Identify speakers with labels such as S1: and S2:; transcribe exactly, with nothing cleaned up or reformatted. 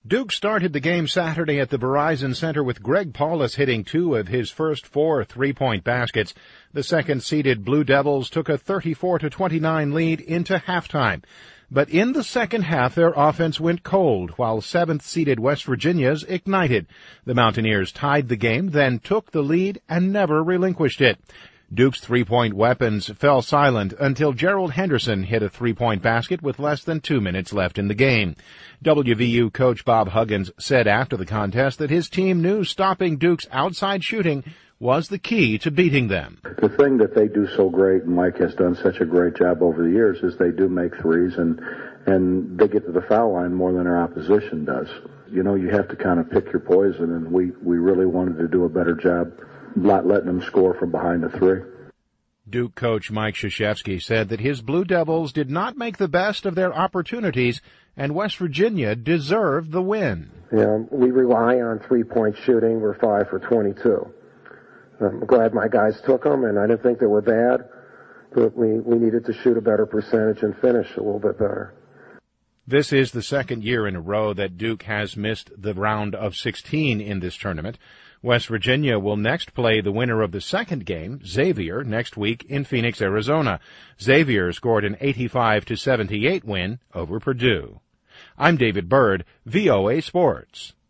S1: Duke started the game Saturday at the Verizon Center with Greg Paulus hitting two of his first four three-point baskets. The second-seeded Blue Devils took a thirty-four to twenty-nine lead into halftime. But in the second half, their offense went cold, while seventh-seeded West Virginia's ignited. The Mountaineers tied the game, then took the lead and never relinquished it. Duke's three-point weapons fell silent until Gerald Henderson hit a three-point basket with less than two minutes left in the game. W V U coach Bob Huggins said after the contest that his team knew stopping Duke's outside shooting was the key to beating them.
S2: The thing that they do so great, and Mike has done such a great job over the years, is they do make threes, and and they get to the foul line more than our opposition does. You know, you have to kind of pick your poison, and we, we really wanted to do a better job not letting them score from behind the three.
S1: Duke coach Mike Krzyzewski said that his Blue Devils did not make the best of their opportunities, and West Virginia deserved the win.
S3: Yeah, we rely on three-point shooting. We're five for twenty-two. I'm glad my guys took them, and I didn't think they were bad, but we, we needed to shoot a better percentage and finish a little bit better.
S1: This is the second year in a row that Duke has missed the round of sixteen in this tournament. West Virginia will next play the winner of the second game, Xavier, next week in Phoenix, Arizona. Xavier scored an eighty-five to seventy-eight win over Purdue. I'm David Byrd, V O A Sports.